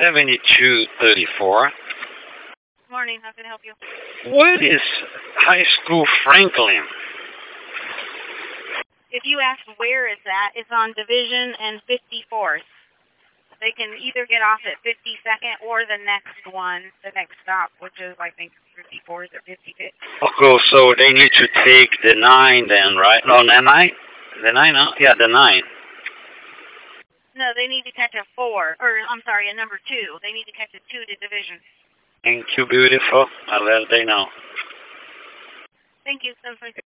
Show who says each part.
Speaker 1: 7234.
Speaker 2: Morning, how can I help you?
Speaker 1: What is High School Franklin?
Speaker 2: If you ask where is that, it's on Division and 54th. They can either get off at 52nd or the next one, the next stop, which is, I think, 54th or 55th.
Speaker 1: Okay, so they need to take the 9 then, right? No, the 9? The 9, huh? Yeah, the 9.
Speaker 2: No, they need to catch a 4, or, I'm sorry, a number 2. They need to catch a 2 to Division.
Speaker 1: Thank you, beautiful. I'll let they know.
Speaker 2: Thank you.